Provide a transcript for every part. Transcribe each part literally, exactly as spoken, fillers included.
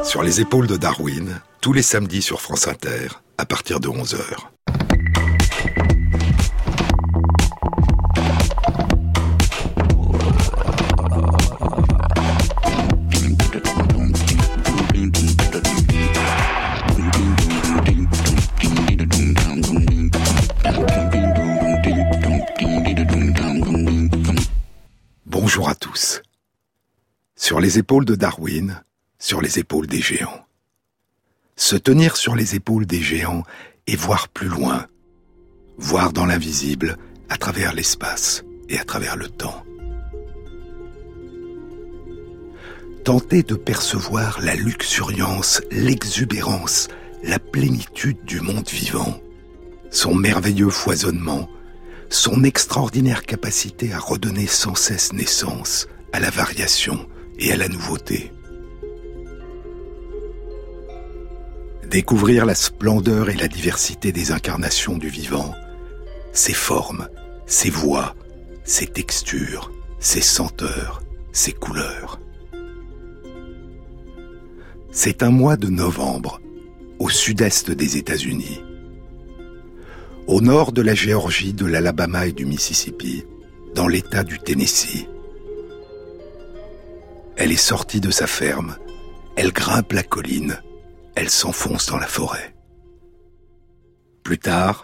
Sur les épaules de Darwin, tous les samedis sur France Inter, à partir de onze heures. Bonjour à tous. Sur les épaules de Darwin, sur les épaules des géants. Se tenir sur les épaules des géants et voir plus loin, voir dans l'invisible, à travers l'espace et à travers le temps. Tenter de percevoir la luxuriance, l'exubérance, la plénitude du monde vivant, son merveilleux foisonnement, son extraordinaire capacité à redonner sans cesse naissance à la variation et à la nouveauté. Découvrir la splendeur et la diversité des incarnations du vivant, ses formes, ses voix, ses textures, ses senteurs, ses couleurs. C'est un mois de novembre, au sud-est des États-Unis. Au nord de la Géorgie, de l'Alabama et du Mississippi, dans l'État du Tennessee. Elle est sortie de sa ferme, elle grimpe la colline, elle s'enfonce dans la forêt. Plus tard,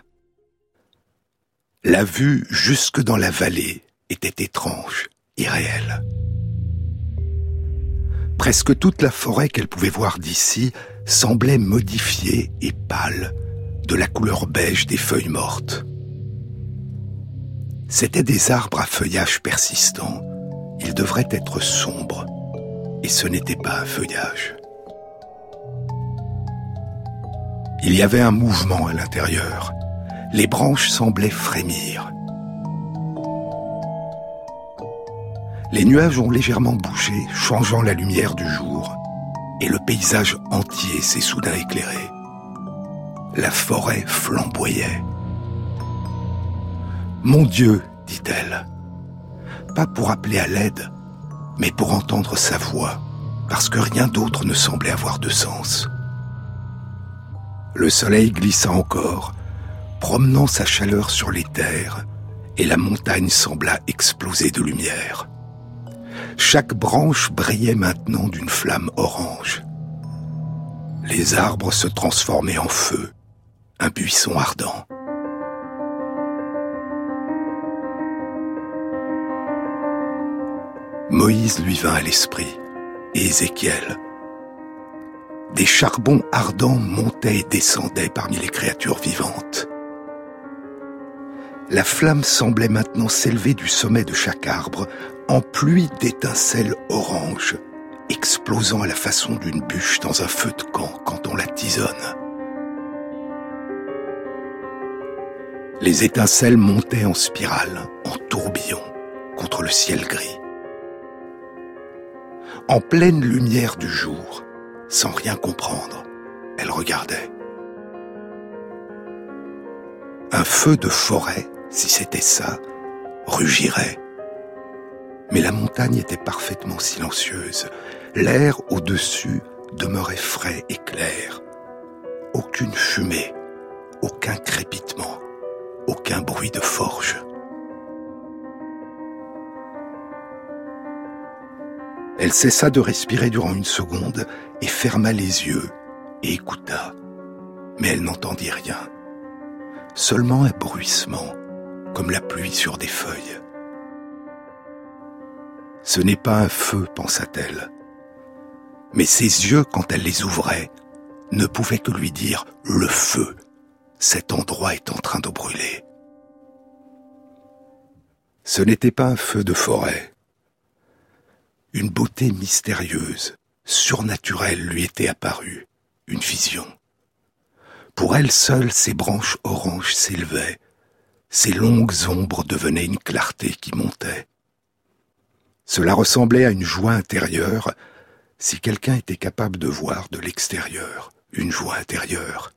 la vue jusque dans la vallée était étrange, irréelle. Presque toute la forêt qu'elle pouvait voir d'ici semblait modifiée et pâle, de la couleur beige des feuilles mortes. C'étaient des arbres à feuillage persistant. Ils devraient être sombres, et ce n'était pas un feuillage. Il y avait un mouvement à l'intérieur. Les branches semblaient frémir. Les nuages ont légèrement bougé, changeant la lumière du jour, et le paysage entier s'est soudain éclairé. La forêt flamboyait. « Mon Dieu !» dit-elle. Pas pour appeler à l'aide, mais pour entendre sa voix, parce que rien d'autre ne semblait avoir de sens. Le soleil glissa encore, promenant sa chaleur sur les terres, et la montagne sembla exploser de lumière. Chaque branche brillait maintenant d'une flamme orange. Les arbres se transformaient en feu, un buisson ardent. Moïse lui vint à l'esprit, et Ézéchiel. Des charbons ardents montaient et descendaient parmi les créatures vivantes. La flamme semblait maintenant s'élever du sommet de chaque arbre en pluie d'étincelles oranges, explosant à la façon d'une bûche dans un feu de camp quand on la tisonne. Les étincelles montaient en spirale, en tourbillon, contre le ciel gris. En pleine lumière du jour, sans rien comprendre, elle regardait. Un feu de forêt, si c'était ça, rugirait. Mais la montagne était parfaitement silencieuse. L'air au-dessus demeurait frais et clair. Aucune fumée, aucun crépitement, aucun bruit de forge. Elle cessa de respirer durant une seconde et ferma les yeux et écouta. Mais elle n'entendit rien. Seulement un bruissement, comme la pluie sur des feuilles. Ce n'est pas un feu, pensa-t-elle. Mais ses yeux, quand elle les ouvrait, ne pouvaient que lui dire « le feu ». Cet endroit est en train de brûler. Ce n'était pas un feu de forêt. Une beauté mystérieuse, surnaturelle lui était apparue, une vision. Pour elle seule, ses branches oranges s'élevaient, ses longues ombres devenaient une clarté qui montait. Cela ressemblait à une joie intérieure, si quelqu'un était capable de voir de l'extérieur une joie intérieure.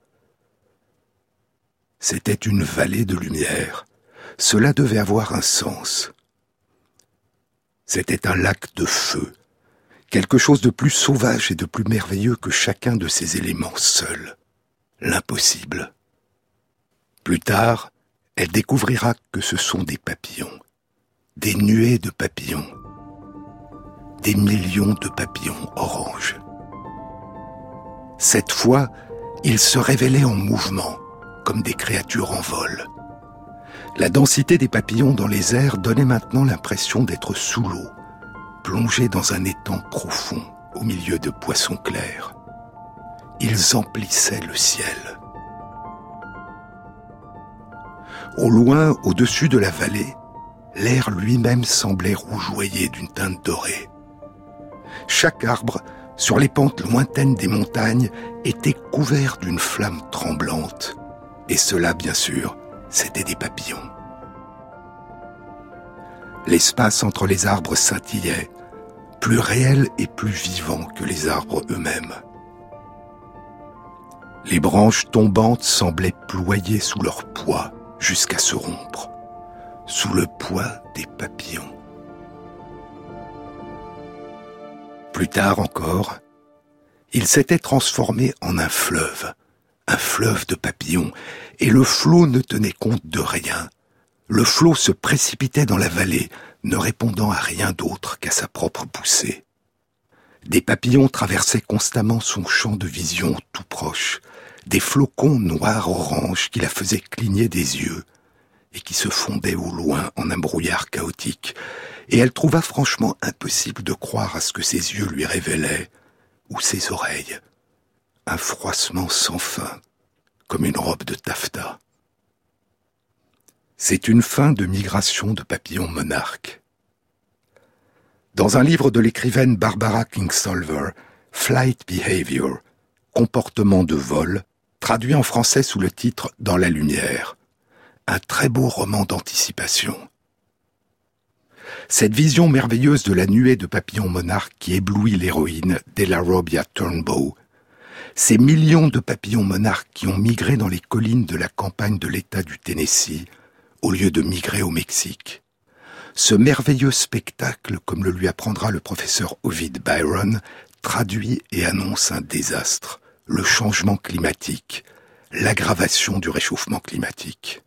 C'était une vallée de lumière. Cela devait avoir un sens. C'était un lac de feu quelque chose de plus sauvage et de plus merveilleux que chacun de ces éléments seuls, l'impossible. Plus tard, elle découvrira que ce sont des papillons, des nuées de papillons, des millions de papillons oranges. Cette fois, ils se révélaient en mouvement, comme des créatures en vol. La densité des papillons dans les airs donnait maintenant l'impression d'être sous l'eau, plongés dans un étang profond, au milieu de poissons clairs. Ils emplissaient le ciel. Au loin, au-dessus de la vallée, l'air lui-même semblait rougeoyer d'une teinte dorée. Chaque arbre, sur les pentes lointaines des montagnes, était couvert d'une flamme tremblante. Et cela, bien sûr, c'étaient des papillons. L'espace entre les arbres scintillait, plus réel et plus vivant que les arbres eux-mêmes. Les branches tombantes semblaient ployer sous leur poids jusqu'à se rompre, sous le poids des papillons. Plus tard encore, il s'était transformé en un fleuve, un fleuve de papillons, et le flot ne tenait compte de rien. Le flot se précipitait dans la vallée, ne répondant à rien d'autre qu'à sa propre poussée. Des papillons traversaient constamment son champ de vision tout proche, des flocons noirs-orange qui la faisaient cligner des yeux et qui se fondaient au loin en un brouillard chaotique, et elle trouva franchement impossible de croire à ce que ses yeux lui révélaient, ou ses oreilles, un froissement sans fin, comme une robe de taffetas. C'est une fin de migration de papillons monarques. Dans un livre de l'écrivaine Barbara Kingsolver, Flight Behavior, comportement de vol, traduit en français sous le titre Dans la lumière, un très beau roman d'anticipation. Cette vision merveilleuse de la nuée de papillons monarques qui éblouit l'héroïne Delarobia Turnbow, ces millions de papillons monarques qui ont migré dans les collines de la campagne de l'État du Tennessee, au lieu de migrer au Mexique. Ce merveilleux spectacle, comme le lui apprendra le professeur Ovid Byron, traduit et annonce un désastre, le changement climatique, l'aggravation du réchauffement climatique.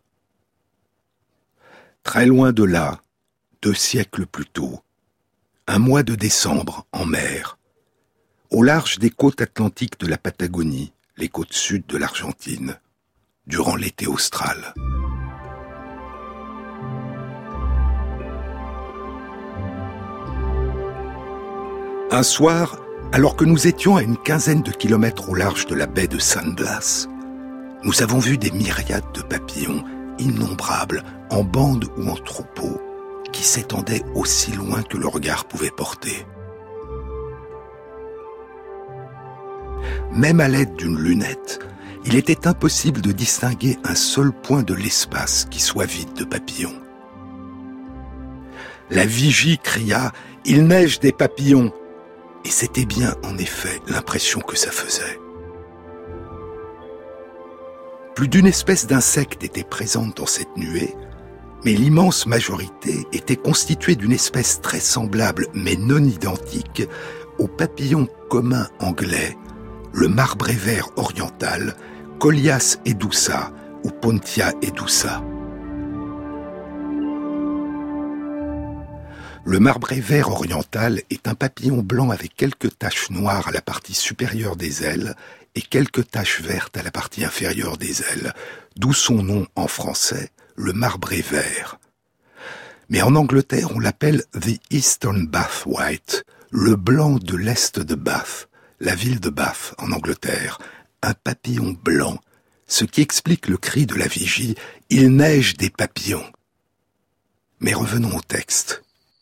Très loin de là, deux siècles plus tôt, un mois de décembre en mer, au large des côtes atlantiques de la Patagonie, les côtes sud de l'Argentine, durant l'été austral. Un soir, alors que nous étions à une quinzaine de kilomètres au large de la baie de San Blas, nous avons vu des myriades de papillons, innombrables, en bandes ou en troupeaux, qui s'étendaient aussi loin que le regard pouvait porter. Même à l'aide d'une lunette, il était impossible de distinguer un seul point de l'espace qui soit vide de papillons. La vigie cria « Il neige des papillons !» Et c'était bien, en effet, l'impression que ça faisait. Plus d'une espèce d'insecte était présente dans cette nuée, mais l'immense majorité était constituée d'une espèce très semblable, mais non identique, au papillon commun anglais, le marbré vert oriental, Colias edusa ou Pontia edusa. Le marbré vert oriental est un papillon blanc avec quelques taches noires à la partie supérieure des ailes et quelques taches vertes à la partie inférieure des ailes, d'où son nom en français, le marbré vert. Mais en Angleterre, on l'appelle the Eastern Bath White, le blanc de l'est de Bath, la ville de Bath en Angleterre, un papillon blanc, ce qui explique le cri de la vigie « Il neige des papillons ». Mais revenons au texte.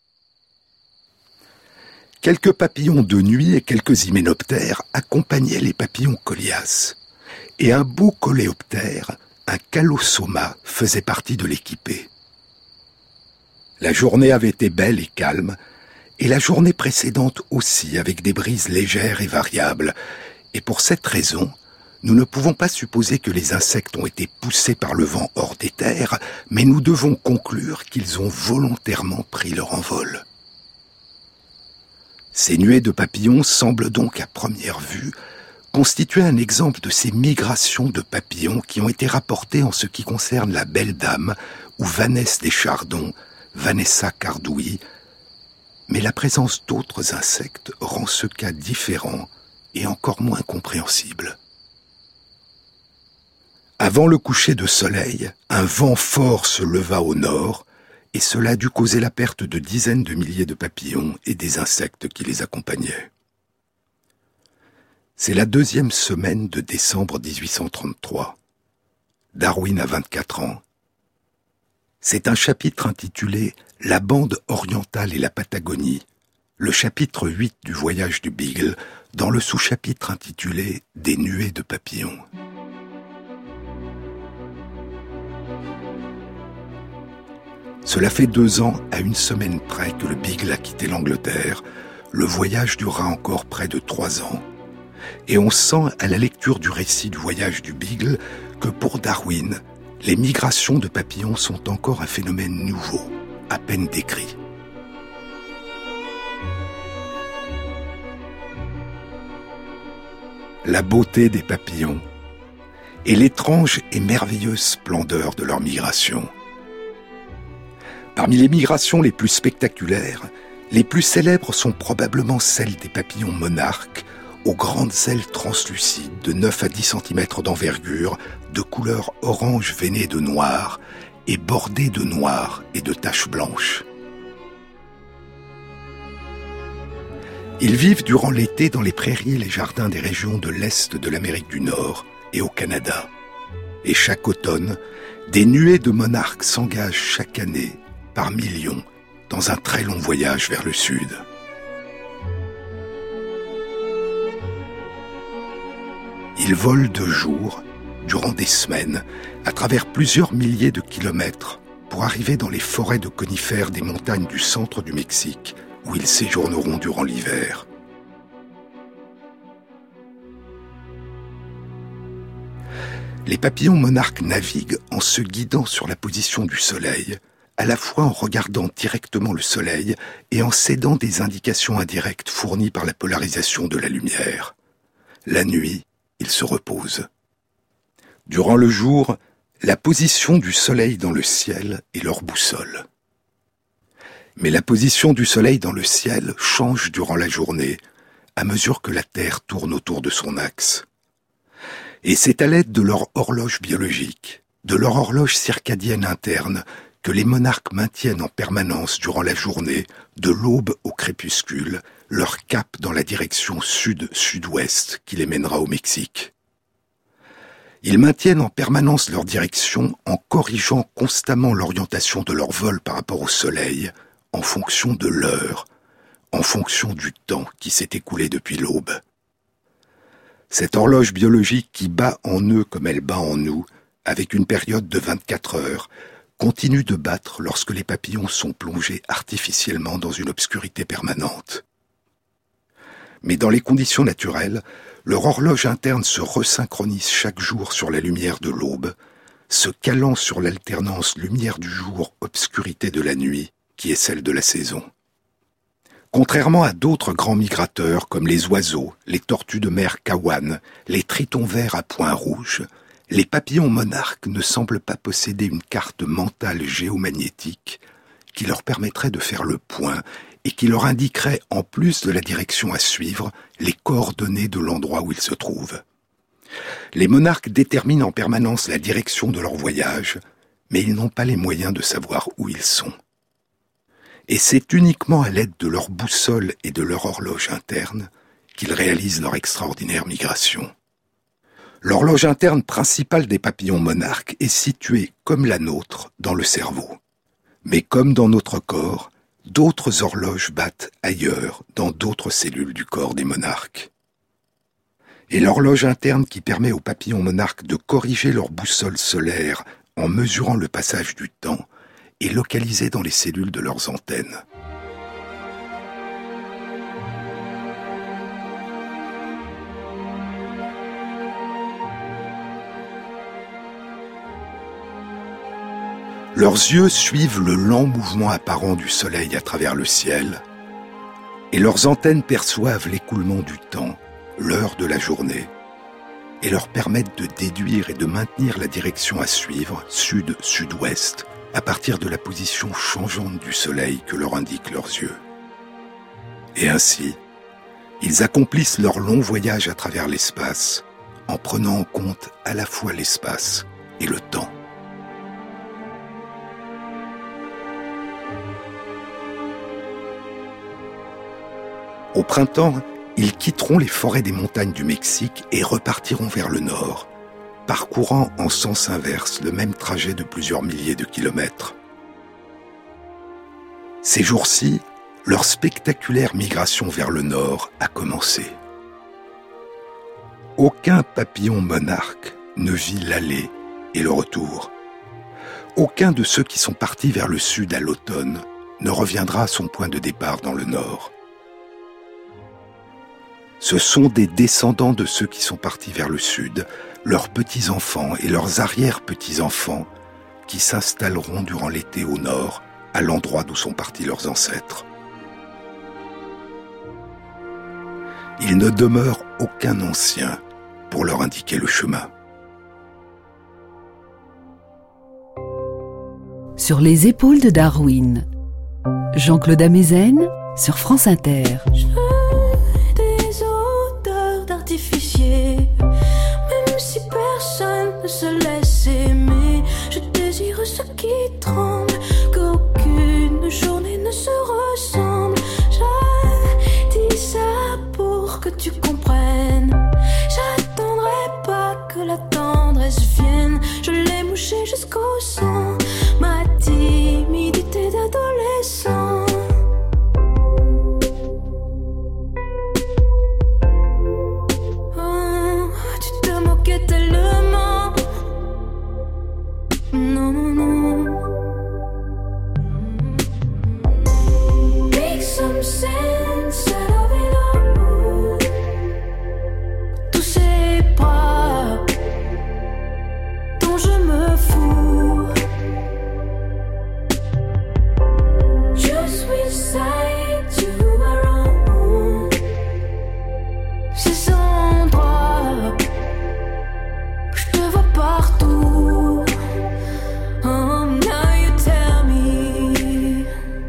Quelques papillons de nuit et quelques hyménoptères accompagnaient les papillons Colias, et un beau coléoptère, un Calosoma, faisait partie de l'équipée. La journée avait été belle et calme, et la journée précédente aussi, avec des brises légères et variables, et pour cette raison, nous ne pouvons pas supposer que les insectes ont été poussés par le vent hors des terres, mais nous devons conclure qu'ils ont volontairement pris leur envol. Ces nuées de papillons semblent donc à première vue constituer un exemple de ces migrations de papillons qui ont été rapportées en ce qui concerne la Belle Dame ou Vanesse des Chardons, Vanessa cardoui, mais la présence d'autres insectes rend ce cas différent et encore moins compréhensible. Avant le coucher de soleil, un vent fort se leva au nord et cela dut causer la perte de dizaines de milliers de papillons et des insectes qui les accompagnaient. C'est la deuxième semaine de décembre dix-huit cent trente-trois. Darwin a vingt-quatre ans. C'est un chapitre intitulé « La bande orientale et la Patagonie », le chapitre huit du voyage du Beagle, dans le sous-chapitre intitulé « Des nuées de papillons ». Cela fait deux ans à une semaine près que le Beagle a quitté l'Angleterre. Le voyage durera encore près de trois ans. Et on sent à la lecture du récit du voyage du Beagle que pour Darwin, les migrations de papillons sont encore un phénomène nouveau, à peine décrit. La beauté des papillons et l'étrange et merveilleuse splendeur de leur migration. Parmi les migrations les plus spectaculaires, les plus célèbres sont probablement celles des papillons monarques, aux grandes ailes translucides de neuf à dix centimètres d'envergure, de couleur orange veinée de noir et bordées de noir et de taches blanches. Ils vivent durant l'été dans les prairies et les jardins des régions de l'Est de l'Amérique du Nord et au Canada. Et chaque automne, des nuées de monarques s'engagent chaque année, par millions, dans un très long voyage vers le sud. Ils volent de jour, durant des semaines, à travers plusieurs milliers de kilomètres, pour arriver dans les forêts de conifères des montagnes du centre du Mexique, où ils séjourneront durant l'hiver. Les papillons monarques naviguent en se guidant sur la position du soleil, à la fois en regardant directement le soleil et en cédant des indications indirectes fournies par la polarisation de la lumière. La nuit, ils se reposent. Durant le jour, la position du soleil dans le ciel est leur boussole. Mais la position du soleil dans le ciel change durant la journée, à mesure que la Terre tourne autour de son axe. Et c'est à l'aide de leur horloge biologique, de leur horloge circadienne interne, que les monarques maintiennent en permanence durant la journée, de l'aube au crépuscule, leur cap dans la direction sud-sud-ouest qui les mènera au Mexique. Ils maintiennent en permanence leur direction en corrigeant constamment l'orientation de leur vol par rapport au soleil, en fonction de l'heure, en fonction du temps qui s'est écoulé depuis l'aube. Cette horloge biologique qui bat en eux comme elle bat en nous, avec une période de vingt-quatre heures, continue de battre lorsque les papillons sont plongés artificiellement dans une obscurité permanente. Mais dans les conditions naturelles, leur horloge interne se resynchronise chaque jour sur la lumière de l'aube, se calant sur l'alternance lumière du jour, obscurité de la nuit, qui est celle de la saison. Contrairement à d'autres grands migrateurs comme les oiseaux, les tortues de mer kawan, les tritons verts à points rouges, les papillons monarques ne semblent pas posséder une carte mentale géomagnétique qui leur permettrait de faire le point et qui leur indiquerait, en plus de la direction à suivre, les coordonnées de l'endroit où ils se trouvent. Les monarques déterminent en permanence la direction de leur voyage, mais ils n'ont pas les moyens de savoir où ils sont. Et c'est uniquement à l'aide de leur boussole et de leur horloge interne qu'ils réalisent leur extraordinaire migration. L'horloge interne principale des papillons monarques est située, comme la nôtre, dans le cerveau. Mais comme dans notre corps, d'autres horloges battent ailleurs, dans d'autres cellules du corps des monarques. Et l'horloge interne qui permet aux papillons monarques de corriger leur boussole solaire en mesurant le passage du temps est localisée dans les cellules de leurs antennes. Leurs yeux suivent le lent mouvement apparent du soleil à travers le ciel, Et leurs antennes perçoivent l'écoulement du temps, l'heure de la journée, et leur permettent de déduire et de maintenir la direction à suivre, sud-sud-ouest, à partir de la position changeante du soleil que leur indiquent leurs yeux. Et ainsi, ils accomplissent leur long voyage à travers l'espace, en prenant en compte à la fois l'espace et le temps. Au printemps, ils quitteront les forêts des montagnes du Mexique et repartiront vers le nord, parcourant en sens inverse le même trajet de plusieurs milliers de kilomètres. Ces jours-ci, leur spectaculaire migration vers le nord a commencé. Aucun papillon monarque ne vit l'aller et le retour. Aucun de ceux qui sont partis vers le sud à l'automne ne reviendra à son point de départ dans le nord. Ce sont des descendants de ceux qui sont partis vers le sud, leurs petits-enfants et leurs arrière-petits-enfants, qui s'installeront durant l'été au nord, à l'endroit d'où sont partis leurs ancêtres. Il ne demeure aucun ancien pour leur indiquer le chemin. Sur les épaules de Darwin, Jean-Claude Amezen sur France Inter. Je veux des odeurs d'artificier, même si personne ne se laisse aimer. Je désire ce qui tremble, qu'aucune journée ne se ressemble. Je dis ça pour que tu comprennes. J'attendrai pas que la tendresse vienne. Je l'ai mouché jusqu'au sang, ma timidité d'adolescent. Oh, tu te moquais tellement. Non, non, non. Make some sense out of it all. Tous ces bras dont je me fous. Just beside you around. Ces endroits où je te vois partout. Oh, now you tell me.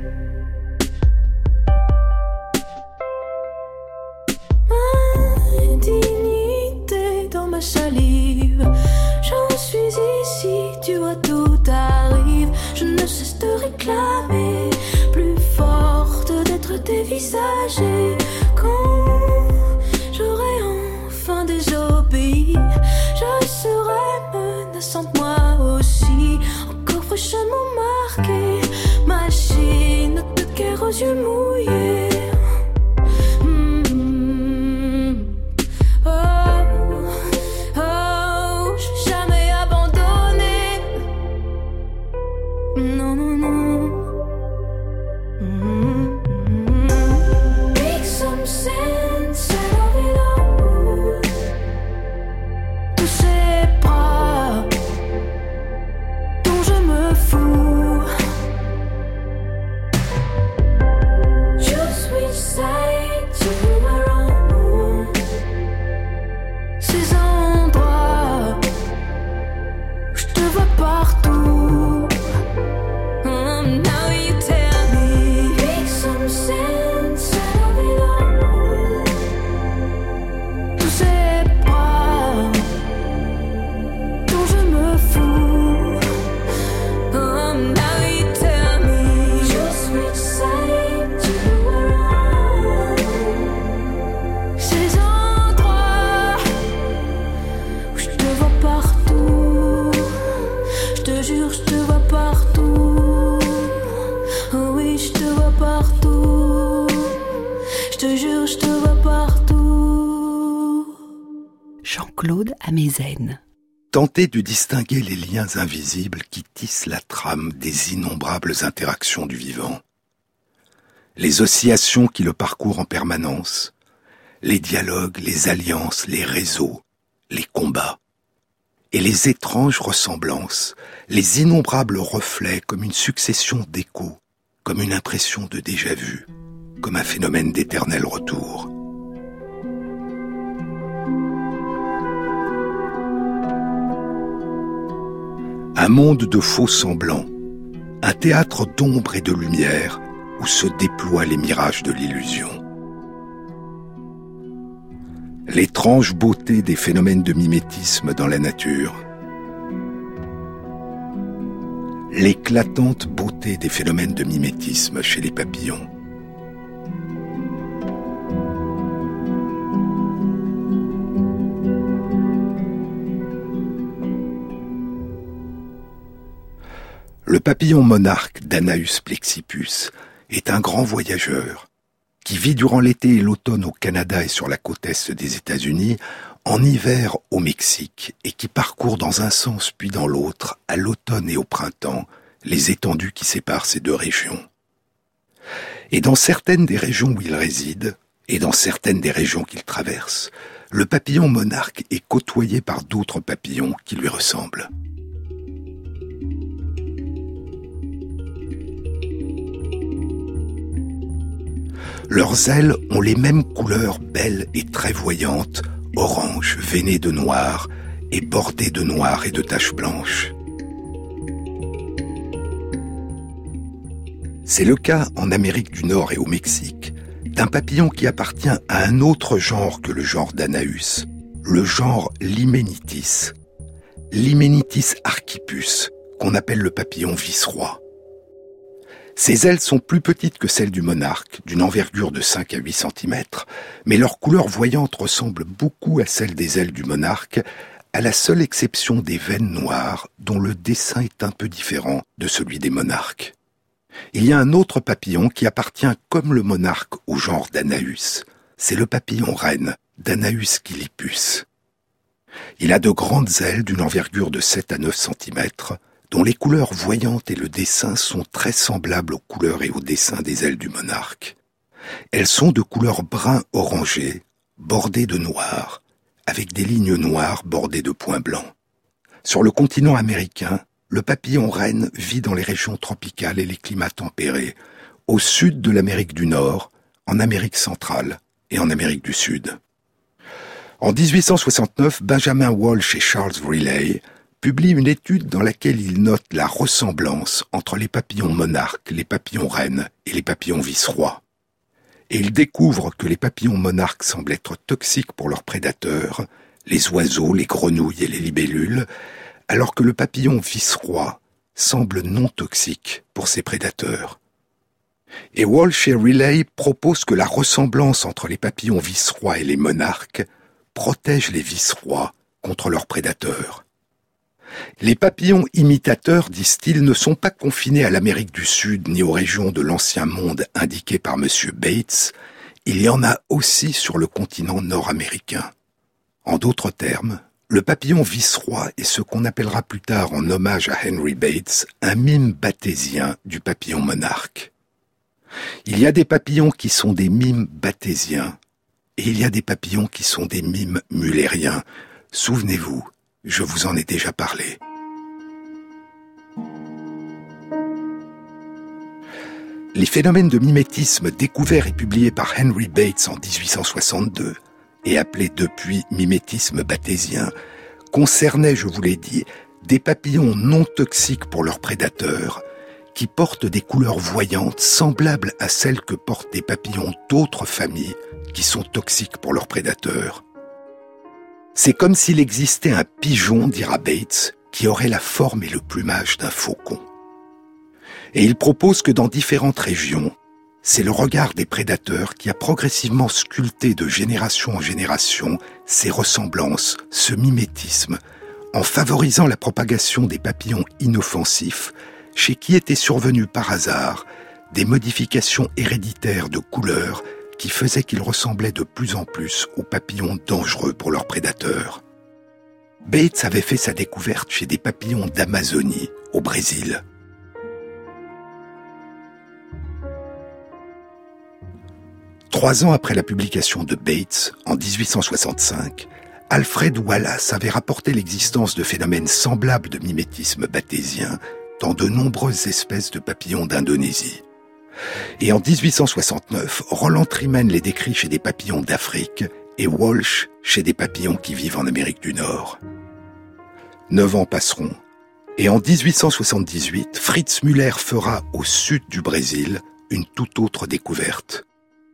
Ma dignité dans ma salive. J'en suis ici, tu vois, tout arrive. Je ne cesse de réclamer, plus forte d'être dévisagée. Quand j'aurai enfin désobéi, je serai menaçante moi aussi. Encore fraîchement marquée, machine de guerre aux yeux mouillés. Mm-hmm. Oh, oh, je vais jamais abandonner. Non, non, non. Mm-hmm. Make some sense out of it all. Tous ces bras dont je me fous. Just which side you around. Ces endroits où je te vois partout. Um, now you tell me. Make some sense out of it all. Tous ces bras dont je me fous. Um, now you tell me. Just which side you around. Ces endroits où je te vois partout. Je te jure, je te vois partout. Oh oui, je te vois partout. Je te jure, je te vois partout. Jean-Claude Amezen. Tenter de distinguer les liens invisibles qui tissent la trame des innombrables interactions du vivant. Les oscillations qui le parcourent en permanence, les dialogues, les alliances, les réseaux, les combats, et les étranges ressemblances, les innombrables reflets comme une succession d'échos, comme une impression de déjà-vu, comme un phénomène d'éternel retour. Un monde de faux semblants, un théâtre d'ombre et de lumière où se déploient les mirages de l'illusion. L'étrange beauté des phénomènes de mimétisme dans la nature, l'éclatante beauté des phénomènes de mimétisme chez les papillons. Le papillon monarque d'Anaeus plexippus est un grand voyageur qui vit durant l'été et l'automne au Canada et sur la côte est des États-Unis, en hiver au Mexique, et qui parcourt dans un sens puis dans l'autre, à l'automne et au printemps, les étendues qui séparent ces deux régions. Et dans certaines des régions où il réside, et dans certaines des régions qu'il traverse, le papillon monarque est côtoyé par d'autres papillons qui lui ressemblent. Leurs ailes ont les mêmes couleurs belles et très voyantes, orange veinées de noir et bordées de noir et de taches blanches. C'est le cas en Amérique du Nord et au Mexique d'un papillon qui appartient à un autre genre que le genre d'Anaeus, le genre Limenitis, Limenitis archippus, qu'on appelle le papillon vice-roi. Ses ailes sont plus petites que celles du monarque, d'une envergure de cinq à huit centimètres, mais leur couleur voyante ressemble beaucoup à celle des ailes du monarque, à la seule exception des veines noires, dont le dessin est un peu différent de celui des monarques. Il y a un autre papillon qui appartient comme le monarque au genre d'Anaeus. C'est le papillon reine d'Anaeus gylippus. Il a de grandes ailes d'une envergure de sept à neuf centimètres, dont les couleurs voyantes et le dessin sont très semblables aux couleurs et au dessin des ailes du monarque. Elles sont de couleur brun orangé, bordées de noir, avec des lignes noires bordées de points blancs. Sur le continent américain, le papillon reine vit dans les régions tropicales et les climats tempérés, au sud de l'Amérique du Nord, en Amérique centrale et en Amérique du Sud. En dix-huit cent soixante-neuf, Benjamin Walsh et Charles Riley publie une étude dans laquelle il note la ressemblance entre les papillons monarques, les papillons reines et les papillons vice-rois. Et il découvre que les papillons monarques semblent être toxiques pour leurs prédateurs, les oiseaux, les grenouilles et les libellules, alors que le papillon vice-roi semble non toxique pour ses prédateurs. Et Walsh et Riley proposent que la ressemblance entre les papillons vice-rois et les monarques protège les vice-rois contre leurs prédateurs. Les papillons imitateurs, disent-ils, ne sont pas confinés à l'Amérique du Sud ni aux régions de l'Ancien Monde indiquées par M. Bates, il y en a aussi sur le continent nord-américain. En d'autres termes, le papillon vice-roi est ce qu'on appellera plus tard en hommage à Henry Bates, un mime batésien du papillon monarque. Il y a des papillons qui sont des mimes batésiens, et il y a des papillons qui sont des mimes mullériens. Souvenez-vous, je vous en ai déjà parlé. Les phénomènes de mimétisme découverts et publiés par Henry Bates en dix-huit cent soixante-deux, et appelés depuis mimétisme batésien, concernaient, je vous l'ai dit, des papillons non toxiques pour leurs prédateurs, qui portent des couleurs voyantes semblables à celles que portent des papillons d'autres familles qui sont toxiques pour leurs prédateurs. C'est comme s'il existait un pigeon, dira Bates, qui aurait la forme et le plumage d'un faucon. Et il propose que dans différentes régions, c'est le regard des prédateurs qui a progressivement sculpté de génération en génération ces ressemblances, ce mimétisme, en favorisant la propagation des papillons inoffensifs, chez qui étaient survenues par hasard des modifications héréditaires de couleurs qui faisaient qu'ils ressemblaient de plus en plus aux papillons dangereux pour leurs prédateurs. Bates avait fait sa découverte chez des papillons d'Amazonie, au Brésil. Trois ans après la publication de Bates, en dix-huit cent soixante-cinq, Alfred Wallace avait rapporté l'existence de phénomènes semblables de mimétisme batésien dans de nombreuses espèces de papillons d'Indonésie. Et en dix-huit cent soixante-neuf, Roland Trimen les décrit chez des papillons d'Afrique et Walsh chez des papillons qui vivent en Amérique du Nord. Neuf ans passeront, et en dix-huit cent soixante-dix-huit, Fritz Müller fera au sud du Brésil une toute autre découverte.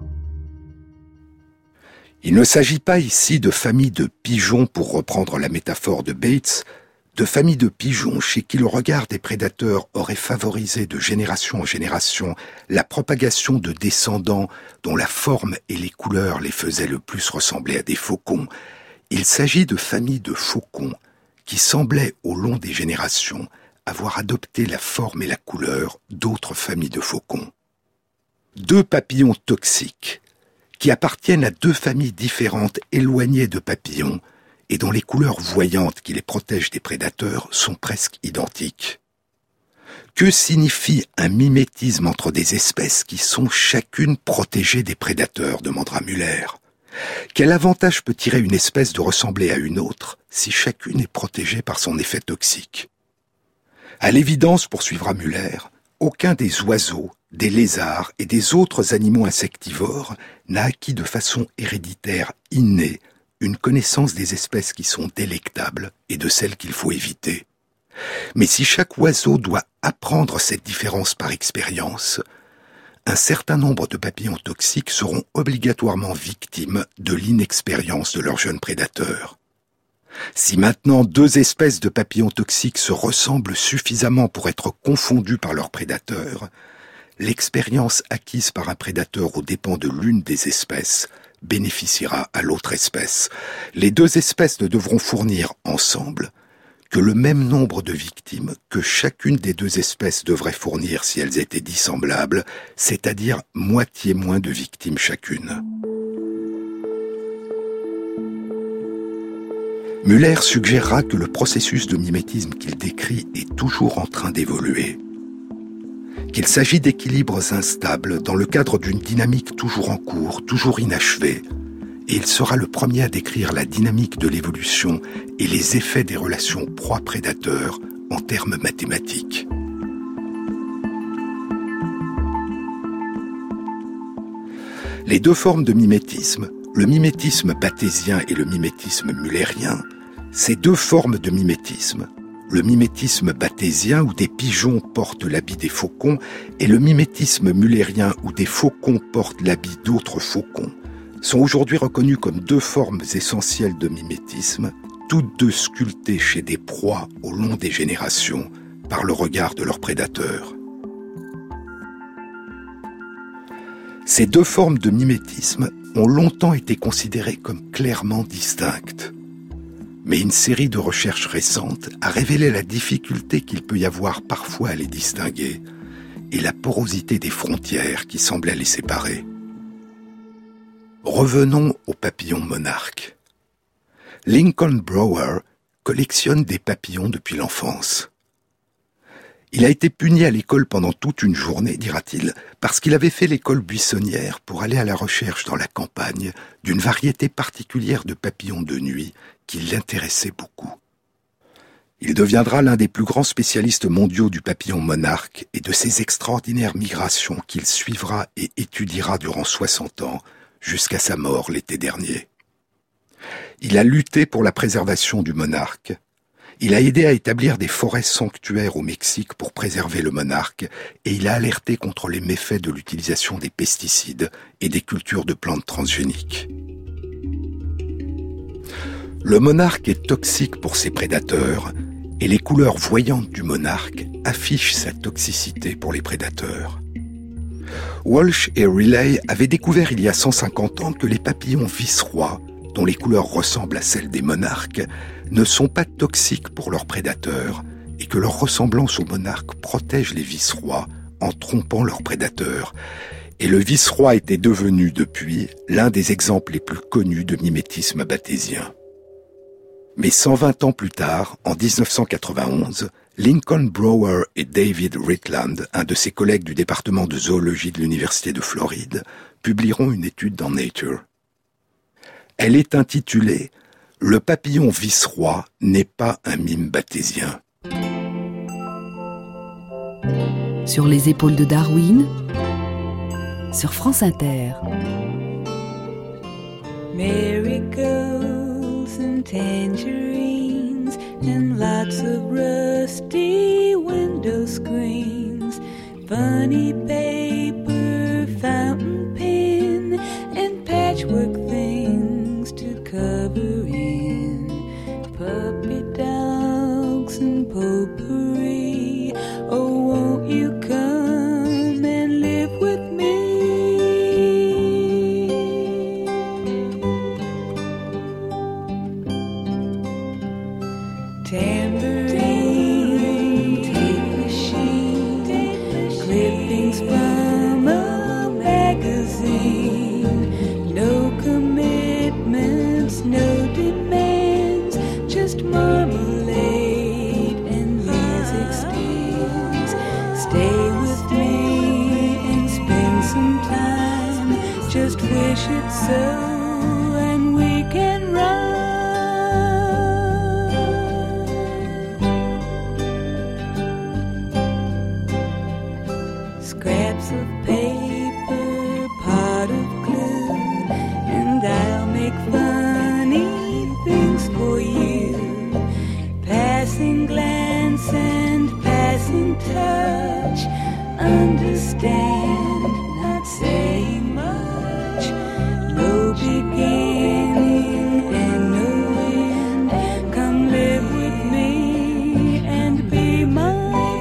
Il ne s'agit pas ici de familles de pigeons, pour reprendre la métaphore de Bates, de familles de pigeons chez qui le regard des prédateurs aurait favorisé de génération en génération la propagation de descendants dont la forme et les couleurs les faisaient le plus ressembler à des faucons. Il s'agit de familles de faucons qui semblaient, au long des générations, avoir adopté la forme et la couleur d'autres familles de faucons. Deux papillons toxiques, qui appartiennent à deux familles différentes éloignées de papillons, et dont les couleurs voyantes qui les protègent des prédateurs sont presque identiques. Que signifie un mimétisme entre des espèces qui sont chacune protégées des prédateurs, demandera Müller. Quel avantage peut tirer une espèce de ressembler à une autre si chacune est protégée par son effet toxique? À l'évidence, poursuivra Müller, aucun des oiseaux, des lézards et des autres animaux insectivores n'a acquis de façon héréditaire innée une connaissance des espèces qui sont délectables et de celles qu'il faut éviter. Mais si chaque oiseau doit apprendre cette différence par expérience, un certain nombre de papillons toxiques seront obligatoirement victimes de l'inexpérience de leurs jeunes prédateurs. Si maintenant deux espèces de papillons toxiques se ressemblent suffisamment pour être confondues par leurs prédateurs, l'expérience acquise par un prédateur aux dépens de l'une des espèces bénéficiera à l'autre espèce. Les deux espèces ne devront fournir ensemble que le même nombre de victimes que chacune des deux espèces devrait fournir si elles étaient dissemblables, c'est-à-dire moitié moins de victimes chacune. Müller suggérera que le processus de mimétisme qu'il décrit est toujours en train d'évoluer, qu'il s'agit d'équilibres instables dans le cadre d'une dynamique toujours en cours, toujours inachevée, et il sera le premier à décrire la dynamique de l'évolution et les effets des relations proie-prédateur en termes mathématiques. Les deux formes de mimétisme, le mimétisme bathésien et le mimétisme müllérien, ces deux formes de mimétisme, le mimétisme bathésien où des pigeons portent l'habit des faucons et le mimétisme müllérien où des faucons portent l'habit d'autres faucons, sont aujourd'hui reconnus comme deux formes essentielles de mimétisme, toutes deux sculptées chez des proies au long des générations par le regard de leurs prédateurs. Ces deux formes de mimétisme ont longtemps été considérées comme clairement distinctes. Mais une série de recherches récentes a révélé la difficulté qu'il peut y avoir parfois à les distinguer et la porosité des frontières qui semblaient les séparer. Revenons aux papillons monarques. Lincoln Brower collectionne des papillons depuis l'enfance. Il a été puni à l'école pendant toute une journée, dira-t-il, parce qu'il avait fait l'école buissonnière pour aller à la recherche dans la campagne d'une variété particulière de papillons de nuit qui l'intéressait beaucoup. Il deviendra l'un des plus grands spécialistes mondiaux du papillon monarque et de ses extraordinaires migrations qu'il suivra et étudiera durant soixante ans, jusqu'à sa mort l'été dernier. Il a lutté pour la préservation du monarque. Il a aidé à établir des forêts sanctuaires au Mexique pour préserver le monarque et il a alerté contre les méfaits de l'utilisation des pesticides et des cultures de plantes transgéniques. Le monarque est toxique pour ses prédateurs et les couleurs voyantes du monarque affichent sa toxicité pour les prédateurs. Walsh et Riley avaient découvert il y a cent cinquante ans que les papillons vice-rois, dont les couleurs ressemblent à celles des monarques, ne sont pas toxiques pour leurs prédateurs et que leur ressemblance aux monarques protège les vice-rois en trompant leurs prédateurs. Et le vice-roi était devenu depuis l'un des exemples les plus connus de mimétisme bathésien. Mais cent vingt ans plus tard, en dix-neuf cent quatre-vingt-onze, Lincoln Brower et David Ritland, un de ses collègues du département de zoologie de l'Université de Floride, publieront une étude dans Nature. Elle est intitulée « Le papillon vice-roi n'est pas un mime bathésien ». Sur les épaules de Darwin, sur France Inter. Marigolds and tangerines and lots of rusty window screens, funny paper, fountain pen, and patchwork things to cover in, puppy dogs and potpourri. Oh, won't you come and live with me? Tambourine, tape machine, clippings from a magazine. No commitments, no demands, just marmalade and music stands. Stay with me and spend some time. Just wish it so, and we can run. Scraps of paper, pot of glue, and I'll make funny things for you. Passing glance and passing touch, understand, not saying much. No beginning and no end. Come live with me and be my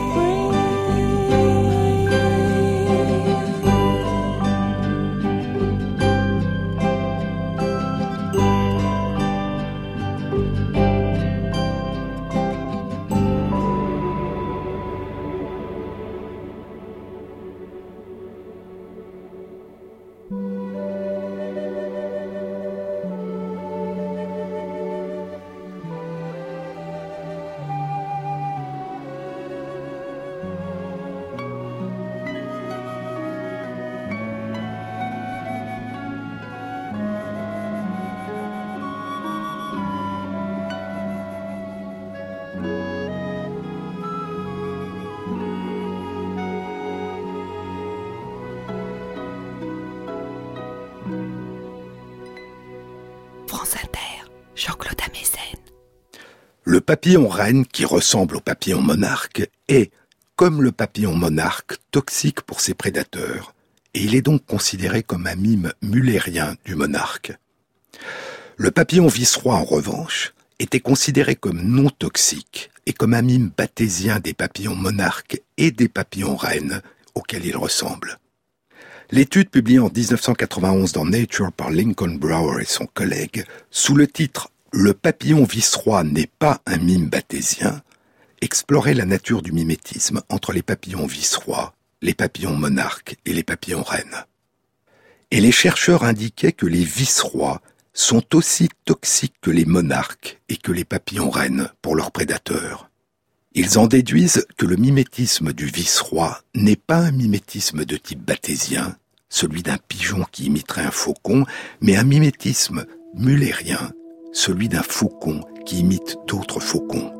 France Inter, Jean-Claude Amezen. Le papillon reine, qui ressemble au papillon monarque, est, comme le papillon monarque, toxique pour ses prédateurs, et il est donc considéré comme un mime mullérien du monarque. Le papillon vice-roi, en revanche, était considéré comme non toxique et comme un mime bathésien des papillons monarques et des papillons reines auxquels il ressemble. L'étude publiée en dix-neuf cent quatre-vingt-onze dans Nature par Lincoln Brower et son collègue, sous le titre « Le papillon vice-roi n'est pas un mime bathésien », explorait la nature du mimétisme entre les papillons vice-rois, les papillons monarques et les papillons reines. Et les chercheurs indiquaient que les vice-rois sont aussi toxiques que les monarques et que les papillons reines pour leurs prédateurs. Ils en déduisent que le mimétisme du vice-roi n'est pas un mimétisme de type bathésien, celui d'un pigeon qui imiterait un faucon, mais un mimétisme mullérien, celui d'un faucon qui imite d'autres faucons.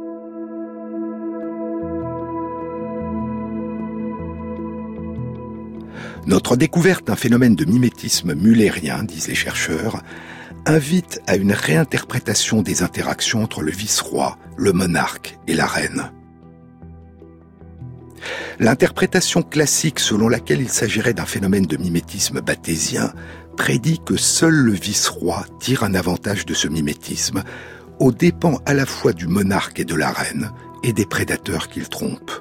Notre découverte d'un phénomène de mimétisme mullérien, disent les chercheurs, invite à une réinterprétation des interactions entre le vice-roi, le monarque et la reine. L'interprétation classique selon laquelle il s'agirait d'un phénomène de mimétisme bathésien prédit que seul le vice-roi tire un avantage de ce mimétisme, aux dépens à la fois du monarque et de la reine et des prédateurs qu'il trompe.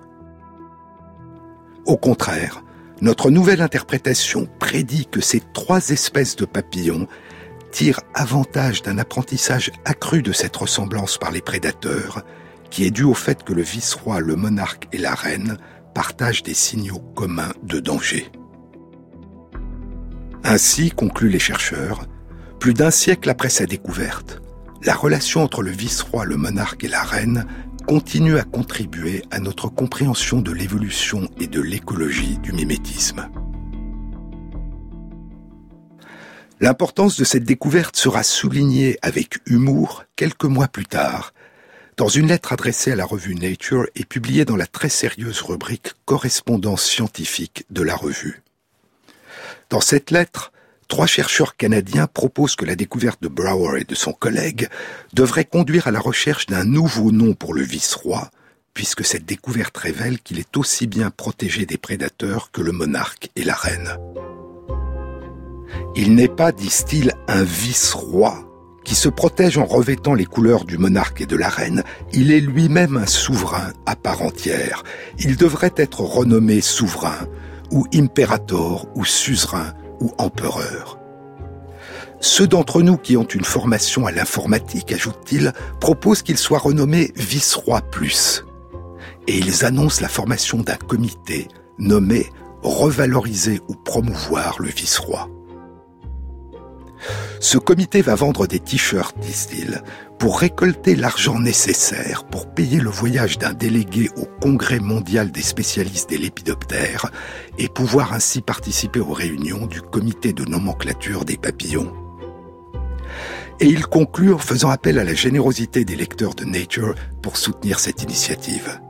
Au contraire, notre nouvelle interprétation prédit que ces trois espèces de papillons tirent avantage d'un apprentissage accru de cette ressemblance par les prédateurs, qui est dû au fait que le vice-roi, le monarque et la reine partagent des signaux communs de danger. Ainsi, concluent les chercheurs, plus d'un siècle après sa découverte, la relation entre le vice-roi, le monarque et la reine continue à contribuer à notre compréhension de l'évolution et de l'écologie du mimétisme. L'importance de cette découverte sera soulignée avec humour quelques mois plus tard, dans une lettre adressée à la revue Nature et publiée dans la très sérieuse rubrique Correspondance scientifique de la revue. Dans cette lettre, trois chercheurs canadiens proposent que la découverte de Brouwer et de son collègue devrait conduire à la recherche d'un nouveau nom pour le vice-roi, puisque cette découverte révèle qu'il est aussi bien protégé des prédateurs que le monarque et la reine. Il n'est pas, disent-ils, un vice-roi qui se protège en revêtant les couleurs du monarque et de la reine, il est lui-même un souverain à part entière. Il devrait être renommé souverain, ou imperator, ou suzerain, ou empereur. Ceux d'entre nous qui ont une formation à l'informatique, ajoute-t-il, proposent qu'il soit renommé vice-roi plus. Et ils annoncent la formation d'un comité nommé « Revaloriser ou promouvoir le vice-roi ». Ce comité va vendre des t-shirts, disent-ils, pour récolter l'argent nécessaire pour payer le voyage d'un délégué au Congrès mondial des spécialistes des lépidoptères et pouvoir ainsi participer aux réunions du comité de nomenclature des papillons. Et il conclut en faisant appel à la générosité des lecteurs de Nature pour soutenir cette initiative.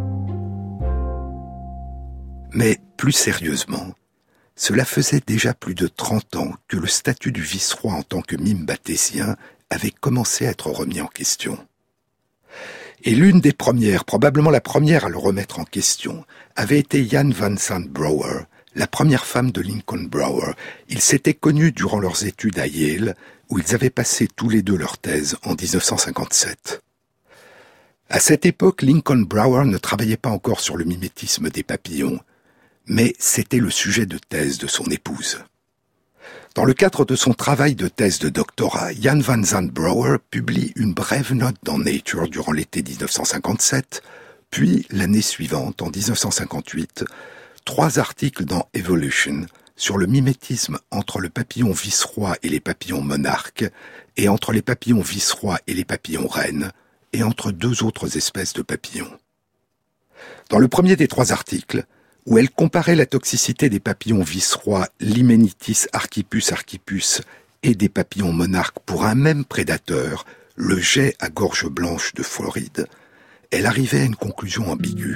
Mais plus sérieusement, cela faisait déjà plus de trente ans que le statut du vice-roi en tant que mime batésien avait commencé à être remis en question. Et l'une des premières, probablement la première à le remettre en question, avait été Jan van Sant Brouwer, la première femme de Lincoln Brouwer. Ils s'étaient connus durant leurs études à Yale, où ils avaient passé tous les deux leur thèse en dix-neuf cent cinquante-sept. À cette époque, Lincoln Brouwer ne travaillait pas encore sur le mimétisme des papillons, mais c'était le sujet de thèse de son épouse. Dans le cadre de son travail de thèse de doctorat, Jan van Sant Brouwer publie une brève note dans Nature durant l'été dix-neuf cent cinquante-sept, puis l'année suivante, en dix-neuf cent cinquante-huit, trois articles dans Evolution sur le mimétisme entre le papillon vice-roi et les papillons monarques, et entre les papillons vice-rois et les papillons reines, et entre deux autres espèces de papillons. Dans le premier des trois articles, où elle comparait la toxicité des papillons vice-rois Limenitis archipus archipus et des papillons monarques pour un même prédateur, le jet à gorge blanche de Floride, elle arrivait à une conclusion ambiguë.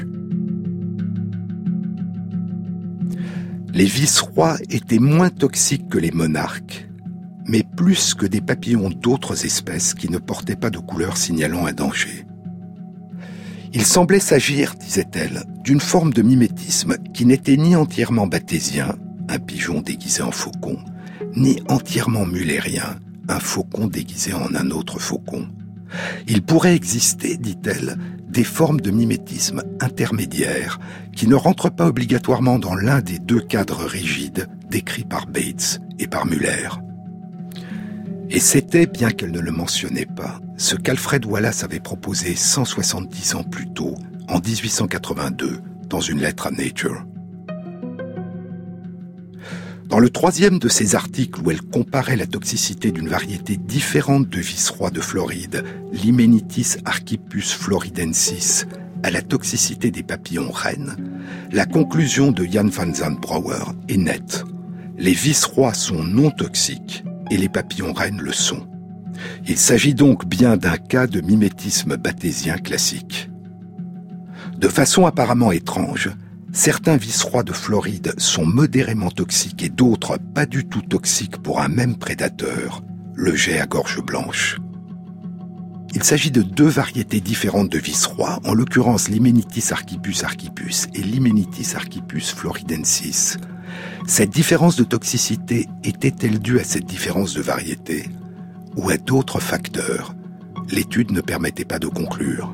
Les vice-rois étaient moins toxiques que les monarques, mais plus que des papillons d'autres espèces qui ne portaient pas de couleur signalant un danger. Il semblait s'agir, disait-elle, d'une forme de mimétisme qui n'était ni entièrement batésien, un pigeon déguisé en faucon, ni entièrement mullérien, un faucon déguisé en un autre faucon. Il pourrait exister, dit-elle, des formes de mimétisme intermédiaires qui ne rentrent pas obligatoirement dans l'un des deux cadres rigides décrits par Bates et par Muller. Et c'était, bien qu'elle ne le mentionnait pas, ce qu'Alfred Wallace avait proposé cent soixante-dix ans plus tôt, en dix-huit cent quatre-vingt-deux, dans une lettre à Nature. Dans le troisième de ses articles où elle comparait la toxicité d'une variété différente de vice-roi de Floride, Limenitis archipus floridensis, à la toxicité des papillons reines, la conclusion de Jan van Sant Brouwer est nette. Les vice-rois sont non toxiques et les papillons reines le sont. Il s'agit donc bien d'un cas de mimétisme batésien classique. De façon apparemment étrange, certains vice-rois de Floride sont modérément toxiques et d'autres pas du tout toxiques pour un même prédateur, le jet à gorge blanche. Il s'agit de deux variétés différentes de vice-rois, en l'occurrence Limenitis archipus archipus et Limenitis archipus floridensis. Cette différence de toxicité était-elle due à cette différence de variété ou à d'autres facteurs? L'étude ne permettait pas de conclure.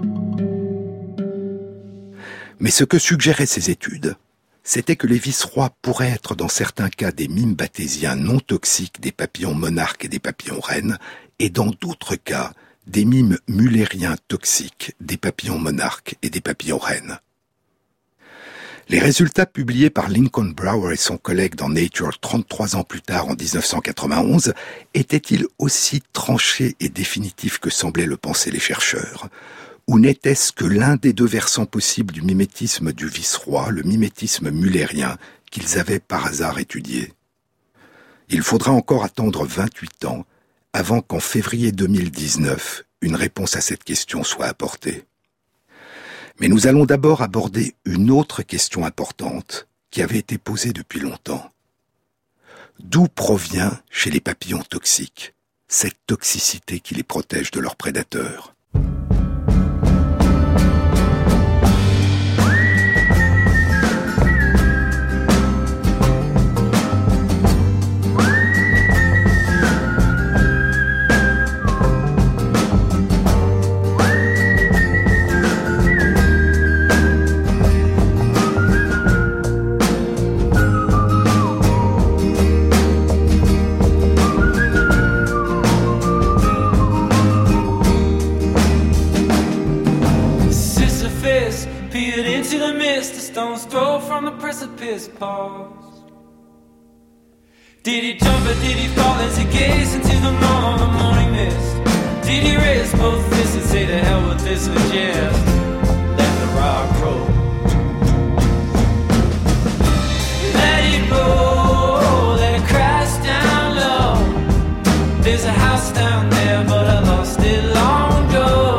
Mais ce que suggéraient ces études, c'était que les vice-rois pourraient être dans certains cas des mimes batésiens non toxiques des papillons monarques et des papillons reines, et dans d'autres cas, des mimes mullériens toxiques des papillons monarques et des papillons reines. Les résultats publiés par Lincoln Brouwer et son collègue dans Nature trente-trois ans plus tard, en dix-neuf cent quatre-vingt-onze, étaient-ils aussi tranchés et définitifs que semblaient le penser les chercheurs? Ou n'était-ce que l'un des deux versants possibles du mimétisme du vice-roi, le mimétisme mullérien, qu'ils avaient par hasard étudié? Il faudra encore attendre vingt-huit ans avant qu'en février deux mille dix-neuf, une réponse à cette question soit apportée. Mais nous allons d'abord aborder une autre question importante qui avait été posée depuis longtemps. D'où provient, chez les papillons toxiques, cette toxicité qui les protège de leurs prédateurs? Stone's throw from the precipice paused. Did he jump or did he fall as he gazed into the morn, the morning mist? Did he raise both fists and say to hell with this and just let the rock roll? Let it roll, let it crash down low. There's a house down there but I lost it long ago.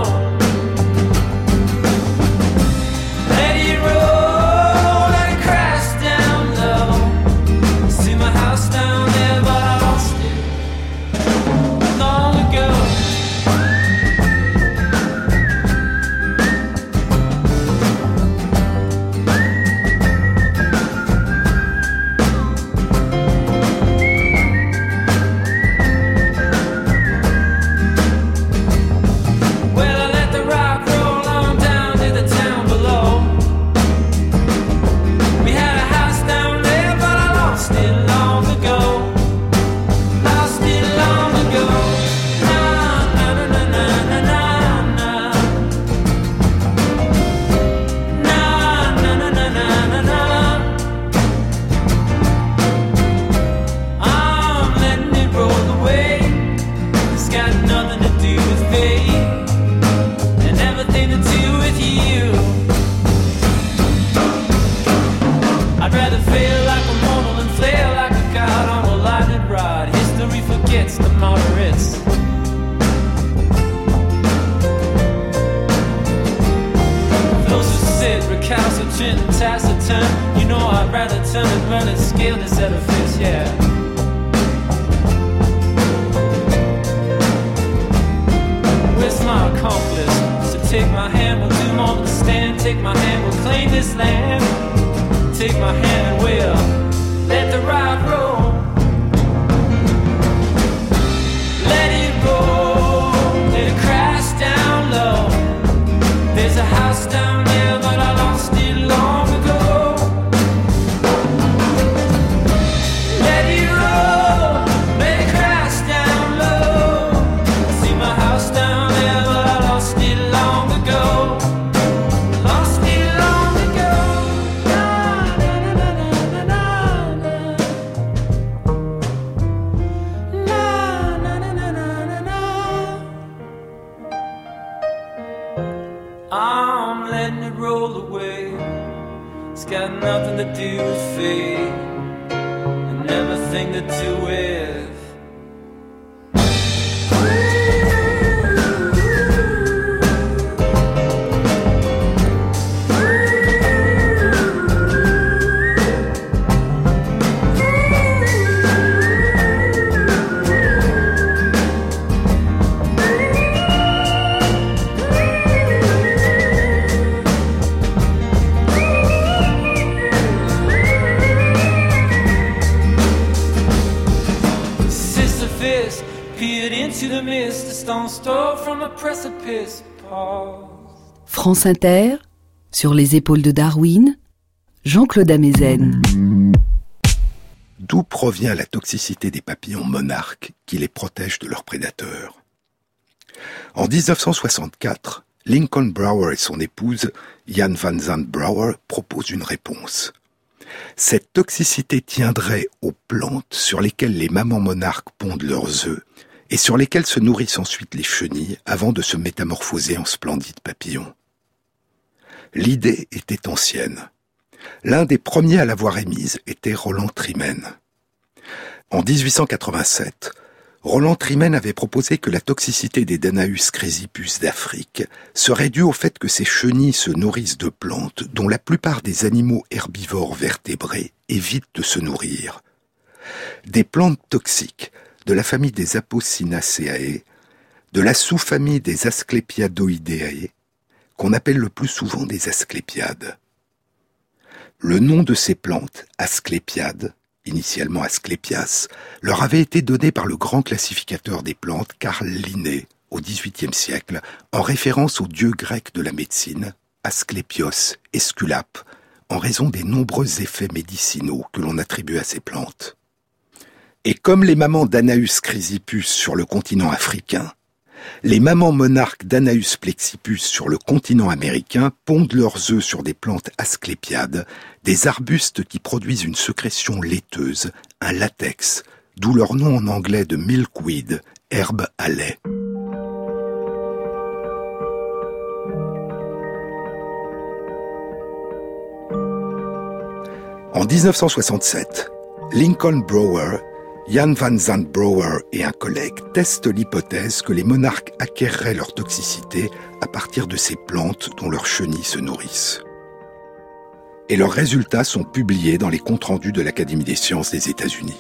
France Inter, sur les épaules de Darwin, Jean-Claude Amezen. D'où provient la toxicité des papillons monarques qui les protègent de leurs prédateurs? En dix-neuf cent soixante-quatre, Lincoln Brower et son épouse, Jan van Zandt Brower, proposent une réponse. Cette toxicité tiendrait aux plantes sur lesquelles les mamans monarques pondent leurs œufs et sur lesquelles se nourrissent ensuite les chenilles avant de se métamorphoser en splendides papillons. L'idée était ancienne. L'un des premiers à l'avoir émise était Roland Trimen. En dix-huit cent quatre-vingt-sept, Roland Trimen avait proposé que la toxicité des Danaus chrysipus d'Afrique serait due au fait que ces chenilles se nourrissent de plantes dont la plupart des animaux herbivores vertébrés évitent de se nourrir. des plantes toxiques de la famille des Apocynaceae, de la sous-famille des Asclepiadoideae, qu'on appelle le plus souvent des asclépiades. Le nom de ces plantes, asclépiades, initialement Asclepias, leur avait été donné par le grand classificateur des plantes Carl Linné au dix-huitième siècle, en référence au dieu grec de la médecine, Asclépios, Esculape, en raison des nombreux effets médicinaux que l'on attribue à ces plantes. Et comme les mamans d'Anaeus chrysippus sur le continent africain, les mamans monarques d'Anaeus plexippus sur le continent américain pondent leurs œufs sur des plantes asclépiades, des arbustes qui produisent une sécrétion laiteuse, un latex, d'où leur nom en anglais de milkweed, herbe à lait. En dix-neuf cent soixante-sept, Lincoln Brower, Jan van Zandt Brower et un collègue testent l'hypothèse que les monarques acquerraient leur toxicité à partir de ces plantes dont leurs chenilles se nourrissent. Et leurs résultats sont publiés dans les comptes rendus de l'Académie des sciences des États-Unis.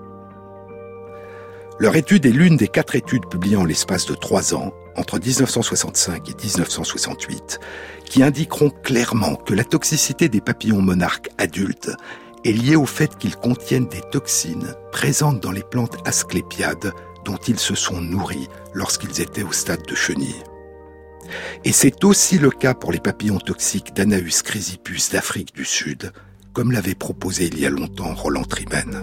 Leur étude est l'une des quatre études publiées en l'espace de trois ans, entre dix-neuf cent soixante-cinq et dix-neuf cent soixante-huit, qui indiqueront clairement que la toxicité des papillons monarques adultes est liée au fait qu'ils contiennent des toxines présentes dans les plantes asclépiades dont ils se sont nourris lorsqu'ils étaient au stade de chenille. Et c'est aussi le cas pour les papillons toxiques d'Anaeus chrysippus d'Afrique du Sud, comme l'avait proposé il y a longtemps Roland Trimen.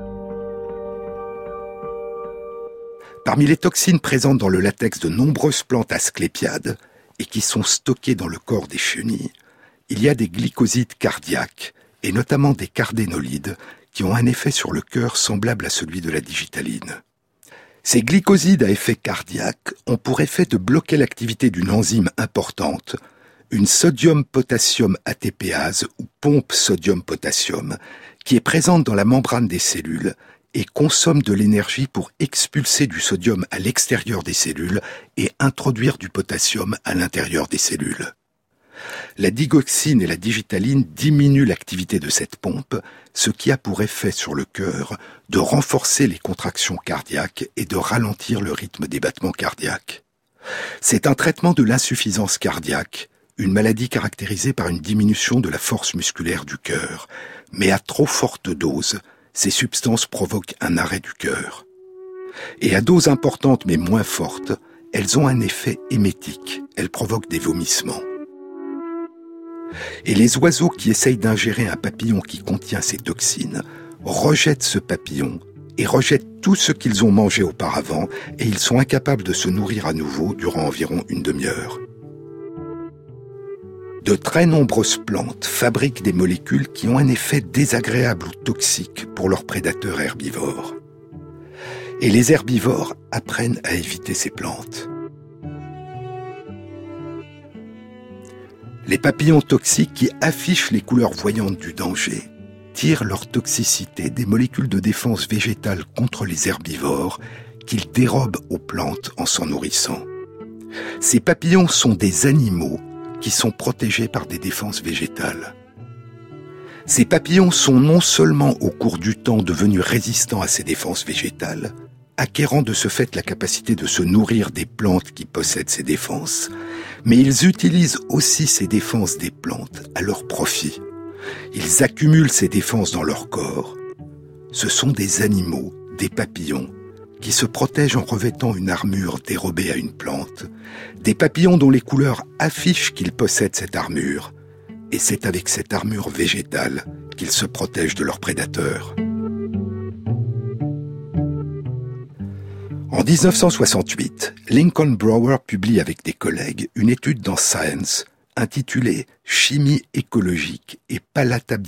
Parmi les toxines présentes dans le latex de nombreuses plantes asclépiades et qui sont stockées dans le corps des chenilles, il y a des glycosides cardiaques, et notamment des cardénolides, qui ont un effet sur le cœur semblable à celui de la digitaline. Ces glycosides à effet cardiaque ont pour effet de bloquer l'activité d'une enzyme importante, une sodium-potassium ATPase ou pompe sodium-potassium, qui est présente dans la membrane des cellules et consomme de l'énergie pour expulser du sodium à l'extérieur des cellules et introduire du potassium à l'intérieur des cellules. La digoxine et la digitaline diminuent l'activité de cette pompe, ce qui a pour effet sur le cœur de renforcer les contractions cardiaques et de ralentir le rythme des battements cardiaques. C'est un traitement de l'insuffisance cardiaque, une maladie caractérisée par une diminution de la force musculaire du cœur, mais à trop forte dose, ces substances provoquent un arrêt du cœur. Et à dose importante mais moins forte, elles ont un effet émétique, elles provoquent des vomissements. Et les oiseaux qui essayent d'ingérer un papillon qui contient ces toxines rejettent ce papillon et rejettent tout ce qu'ils ont mangé auparavant et ils sont incapables de se nourrir à nouveau durant environ une demi-heure. De très nombreuses plantes fabriquent des molécules qui ont un effet désagréable ou toxique pour leurs prédateurs herbivores. Et les herbivores apprennent à éviter ces plantes. Les papillons toxiques qui affichent les couleurs voyantes du danger tirent leur toxicité des molécules de défense végétale contre les herbivores qu'ils dérobent aux plantes en s'en nourrissant. Ces papillons sont des animaux qui sont protégés par des défenses végétales. Ces papillons sont non seulement au cours du temps devenus résistants à ces défenses végétales, acquérant de ce fait la capacité de se nourrir des plantes qui possèdent ces défenses, mais ils utilisent aussi ces défenses des plantes à leur profit. Ils accumulent ces défenses dans leur corps. Ce sont des animaux, des papillons, qui se protègent en revêtant une armure dérobée à une plante, des papillons dont les couleurs affichent qu'ils possèdent cette armure, et c'est avec cette armure végétale qu'ils se protègent de leurs prédateurs. En dix-neuf cent soixante-huit, Lincoln Brower publie avec des collègues une étude dans Science intitulée « Chimie écologique et palatabilité »,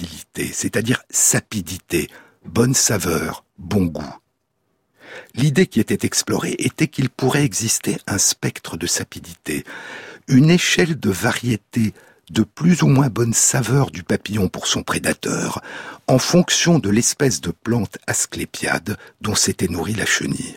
c'est-à-dire sapidité, bonne saveur, bon goût. L'idée qui était explorée était qu'il pourrait exister un spectre de sapidité, une échelle de variété de plus ou moins bonne saveur du papillon pour son prédateur, en fonction de l'espèce de plante asclépiade dont s'était nourrie la chenille.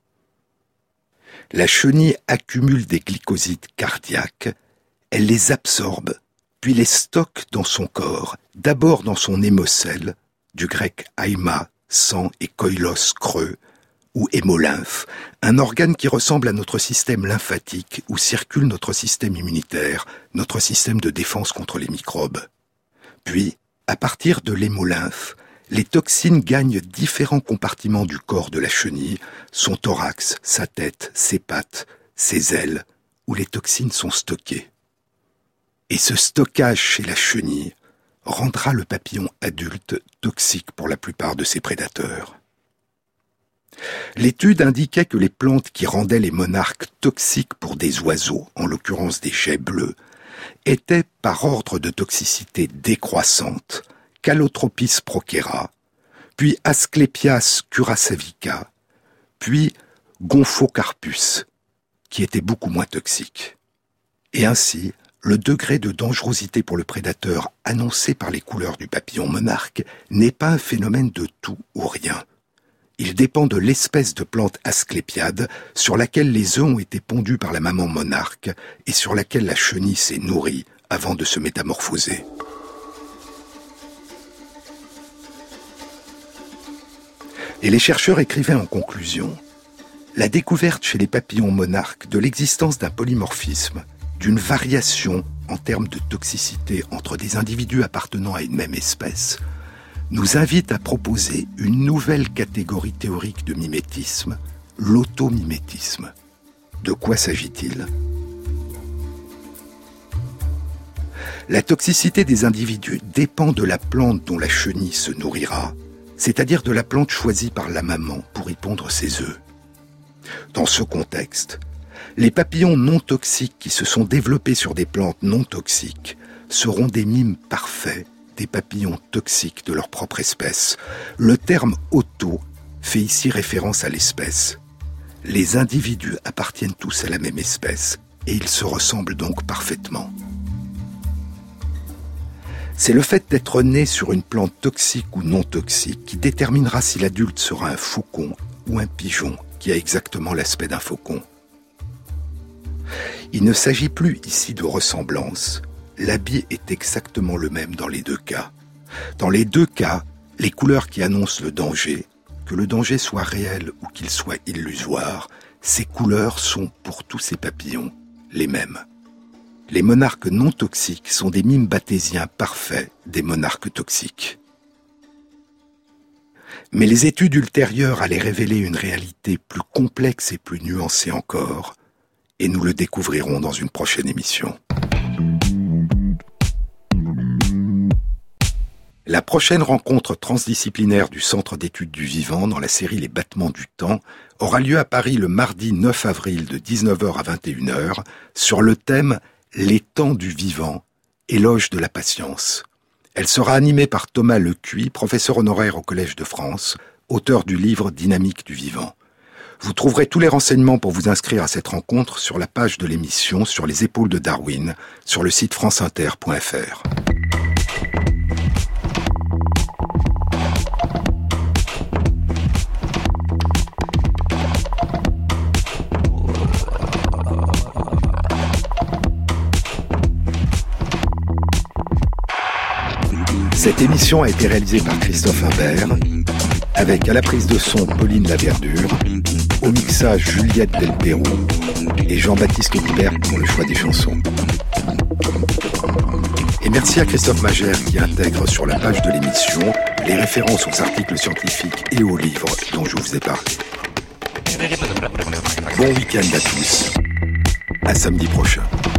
La chenille accumule des glycosides cardiaques, elle les absorbe, puis les stocke dans son corps, d'abord dans son hémocèle, du grec haima, sang et koilos creux, ou hémolymphe, un organe qui ressemble à notre système lymphatique où circule notre système immunitaire, notre système de défense contre les microbes. Puis, à partir de l'hémolymphe, les toxines gagnent différents compartiments du corps de la chenille, son thorax, sa tête, ses pattes, ses ailes, où les toxines sont stockées. Et ce stockage chez la chenille rendra le papillon adulte toxique pour la plupart de ses prédateurs. L'étude indiquait que les plantes qui rendaient les monarques toxiques pour des oiseaux, en l'occurrence des geais bleus, étaient par ordre de toxicité décroissante, Calotropis prochera, puis Asclepias curasavica, puis Gomphocarpus, qui était beaucoup moins toxique. Et ainsi, le degré de dangerosité pour le prédateur annoncé par les couleurs du papillon monarque n'est pas un phénomène de tout ou rien. Il dépend de l'espèce de plante asclépiade sur laquelle les œufs ont été pondus par la maman monarque et sur laquelle la chenille s'est nourrie avant de se métamorphoser. Et les chercheurs écrivaient en conclusion « La découverte chez les papillons monarques de l'existence d'un polymorphisme, d'une variation en termes de toxicité entre des individus appartenant à une même espèce, nous invite à proposer une nouvelle catégorie théorique de mimétisme, l'automimétisme. De quoi s'agit-il ? La toxicité des individus dépend de la plante dont la chenille se nourrira, c'est-à-dire de la plante choisie par la maman pour y pondre ses œufs. Dans ce contexte, les papillons non toxiques qui se sont développés sur des plantes non toxiques seront des mimes parfaits des papillons toxiques de leur propre espèce. Le terme « auto » fait ici référence à l'espèce. Les individus appartiennent tous à la même espèce et ils se ressemblent donc parfaitement. C'est le fait d'être né sur une plante toxique ou non toxique qui déterminera si l'adulte sera un faucon ou un pigeon qui a exactement l'aspect d'un faucon. Il ne s'agit plus ici de ressemblance. L'habit est exactement le même dans les deux cas. Dans les deux cas, les couleurs qui annoncent le danger, que le danger soit réel ou qu'il soit illusoire, ces couleurs sont pour tous ces papillons les mêmes. Les monarques non toxiques sont des mimes bathésiens parfaits des monarques toxiques. Mais les études ultérieures allaient révéler une réalité plus complexe et plus nuancée encore, et nous le découvrirons dans une prochaine émission. La prochaine rencontre transdisciplinaire du Centre d'études du vivant dans la série Les battements du temps aura lieu à Paris le mardi neuf avril de dix-neuf heures à vingt et une heures sur le thème « Les temps du vivant, éloge de la patience ». Elle sera animée par Thomas Lecuy, professeur honoraire au Collège de France, auteur du livre « Dynamique du vivant ». Vous trouverez tous les renseignements pour vous inscrire à cette rencontre sur la page de l'émission Sur les épaules de Darwin, sur le site franceinter point f r. Cette émission a été réalisée par Christophe Imbert, avec à la prise de son Pauline Laverdure, au mixage Juliette Delperroux et Jean-Baptiste Guibert pour le choix des chansons. Et merci à Christophe Magère qui intègre sur la page de l'émission les références aux articles scientifiques et aux livres dont je vous ai parlé. Bon week-end à tous. À samedi prochain.